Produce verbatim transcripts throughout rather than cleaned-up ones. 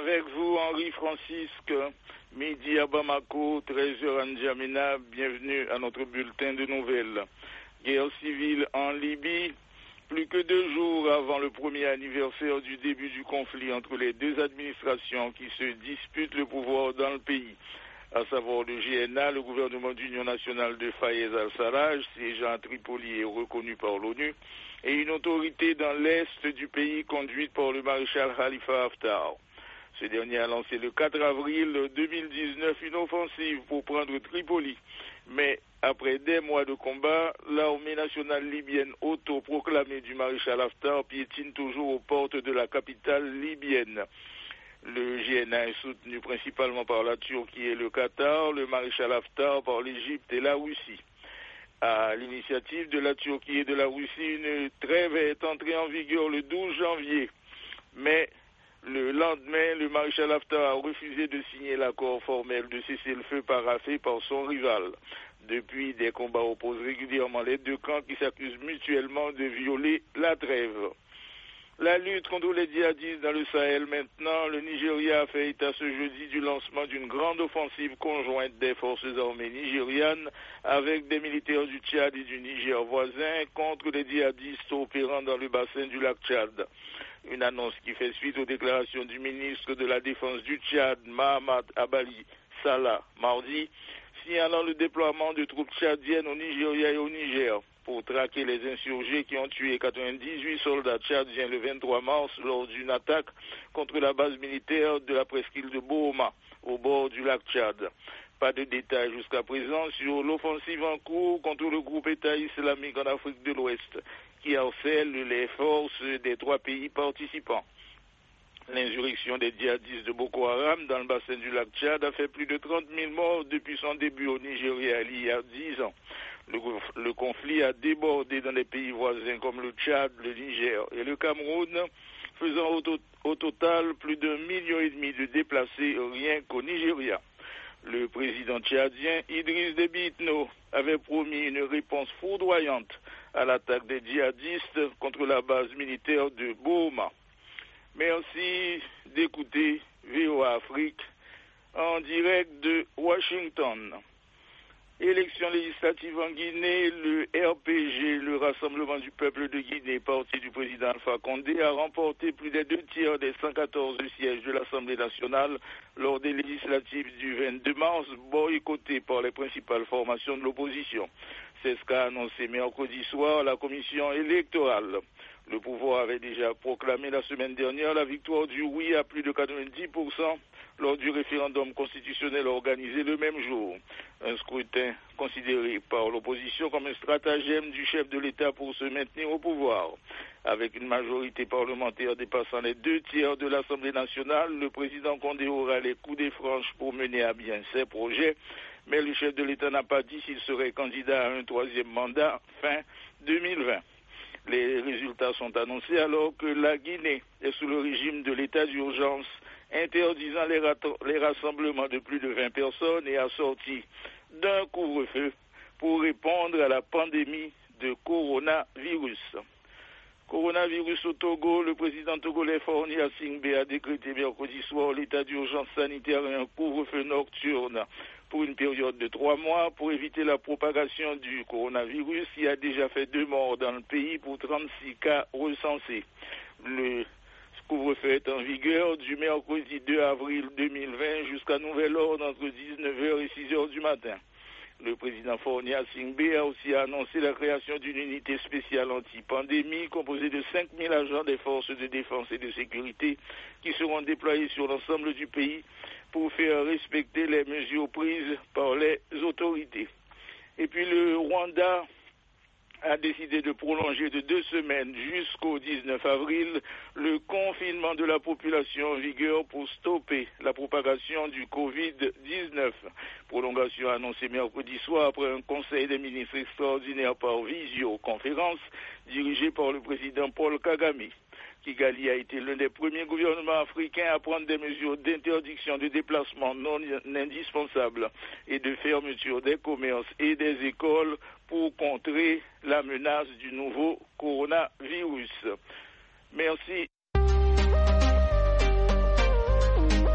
Avec vous, Henri-Francisque, midi à Bamako, treize heures à N'Djamena. Bienvenue à notre bulletin de nouvelles. Guerre civile en Libye. Plus que deux jours avant le premier anniversaire du début du conflit entre les deux administrations qui se disputent le pouvoir dans le pays, à savoir le G N A, le gouvernement d'union nationale de Fayez al-Sarraj, siégeant à Tripoli et reconnu par l'ONU, et une autorité dans l'est du pays conduite par le maréchal Khalifa Haftar. Ce dernier a lancé le quatre avril deux mille dix-neuf une offensive pour prendre Tripoli. Mais après des mois de combat, l'armée nationale libyenne autoproclamée du maréchal Haftar piétine toujours aux portes de la capitale libyenne. Le G N A est soutenu principalement par la Turquie et le Qatar, le maréchal Haftar par l'Égypte et la Russie. À l'initiative de la Turquie et de la Russie, une trêve est entrée en vigueur le douze janvier. Mais le lendemain, le maréchal Haftar a refusé de signer l'accord formel de cessez-le-feu paraphé par son rival. Depuis, des combats opposent régulièrement les deux camps qui s'accusent mutuellement de violer la trêve. La lutte contre les djihadistes dans le Sahel maintenant, le Nigeria a fait état ce jeudi du lancement d'une grande offensive conjointe des forces armées nigérianes avec des militaires du Tchad et du Niger voisin contre les djihadistes opérant dans le bassin du lac Tchad. Une annonce qui fait suite aux déclarations du ministre de la Défense du Tchad, Mahamat Abali Salah, mardi, signalant le déploiement de troupes tchadiennes au Nigeria et au Niger pour traquer les insurgés qui ont tué quatre-vingt-dix-huit soldats tchadiens le vingt-trois mars lors d'une attaque contre la base militaire de la presqu'île de Bohoma, au bord du lac Tchad. Pas de détails jusqu'à présent sur l'offensive en cours contre le groupe État islamique en Afrique de l'Ouest, qui harcèle les forces des trois pays participants. L'insurrection des djihadistes de Boko Haram dans le bassin du lac Tchad a fait plus de trente mille morts depuis son début au Nigeria il y a dix ans. Le, le conflit a débordé dans les pays voisins comme le Tchad, le Niger et le Cameroun, faisant au, to- au total plus d'un million et demi de déplacés rien qu'au Nigeria. Le président tchadien Idriss Déby Itno avait promis une réponse foudroyante à l'attaque des djihadistes contre la base militaire de Bohoma. Merci d'écouter V O A Afrique en direct de Washington. Élections législatives en Guinée, le R P G, le Rassemblement du peuple de Guinée, parti du président Alpha Condé, a remporté plus des deux tiers des cent quatorze sièges de l'Assemblée nationale lors des législatives du vingt-deux mars, boycottées par les principales formations de l'opposition. C'est ce qu'a annoncé mercredi soir la commission électorale. Le pouvoir avait déjà proclamé la semaine dernière la victoire du oui à plus de quatre-vingt-dix pour cent lors du référendum constitutionnel organisé le même jour. Un scrutin considéré par l'opposition comme un stratagème du chef de l'État pour se maintenir au pouvoir. Avec une majorité parlementaire dépassant les deux tiers de l'Assemblée nationale, le président Condé aura les coups des franches pour mener à bien ses projets, mais le chef de l'État n'a pas dit s'il serait candidat à un troisième mandat fin deux mille vingt. Les résultats sont annoncés alors que la Guinée est sous le régime de l'état d'urgence interdisant les, rat- les rassemblements de plus de vingt personnes et assorti d'un couvre-feu pour répondre à la pandémie de coronavirus. Coronavirus au Togo, le président togolais Faure Gnassingbé a décrété mercredi soir l'état d'urgence sanitaire et un couvre-feu nocturne pour une période de trois mois pour éviter la propagation du coronavirus qui a déjà fait deux morts dans le pays pour trente-six cas recensés. Le couvre-feu est en vigueur du mercredi deux avril deux mille vingt jusqu'à nouvel ordre entre dix-neuf heures et six heures du matin. Le président Faure Gnassingbé a aussi annoncé la création d'une unité spéciale anti-pandémie composée de cinq mille agents des forces de défense et de sécurité qui seront déployés sur l'ensemble du pays pour faire respecter les mesures prises par les autorités. Et puis le Rwanda a décidé de prolonger de deux semaines jusqu'au dix-neuf avril le confinement de la population en vigueur pour stopper la propagation du covid dix-neuf. Prolongation annoncée mercredi soir après un conseil des ministres extraordinaire par visioconférence dirigé par le président Paul Kagame. Kigali a été l'un des premiers gouvernements africains à prendre des mesures d'interdiction de déplacement non indispensables et de fermeture des commerces et des écoles pour contrer la menace du nouveau coronavirus. Merci.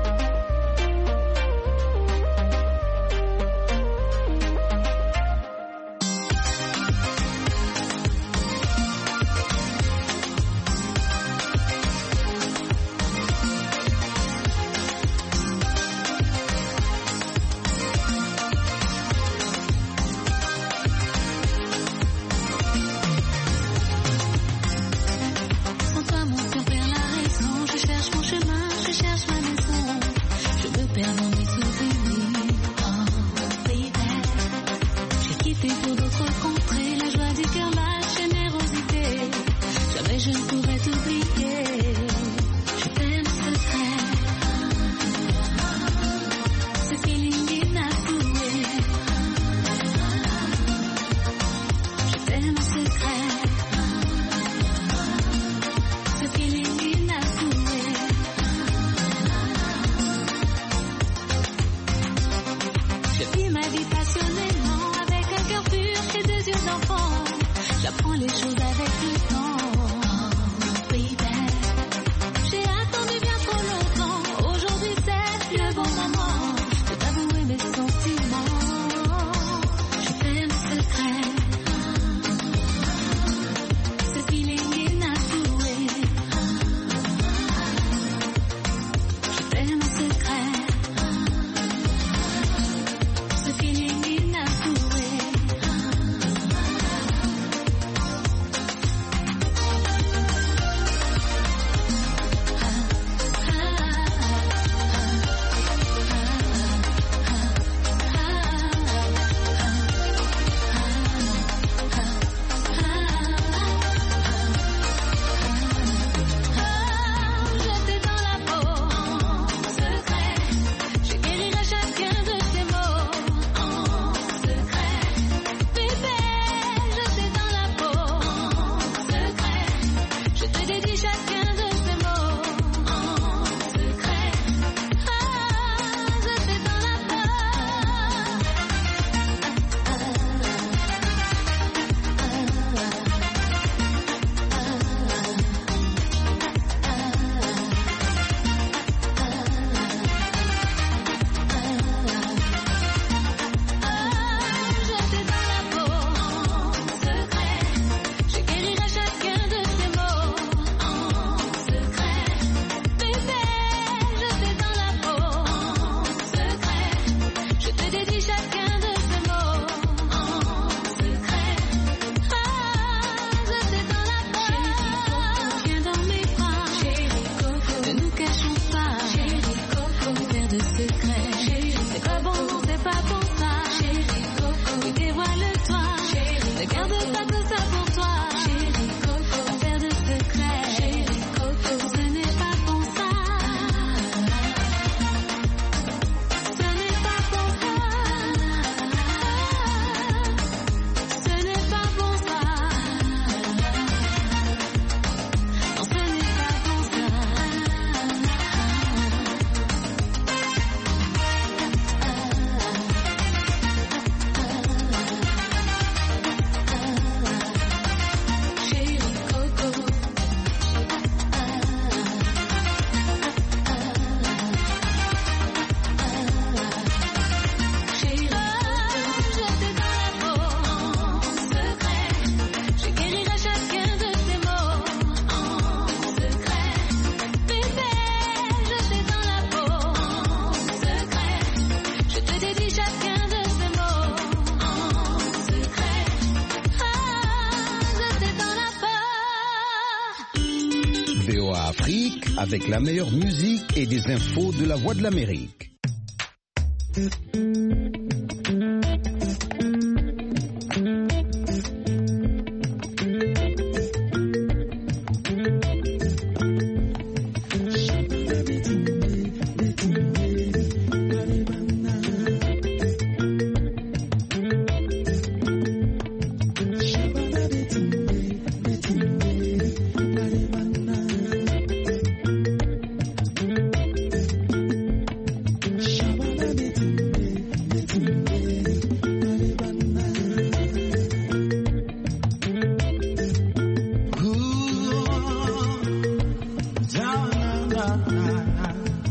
avec la meilleure musique et des infos de la Voix de l'Amérique.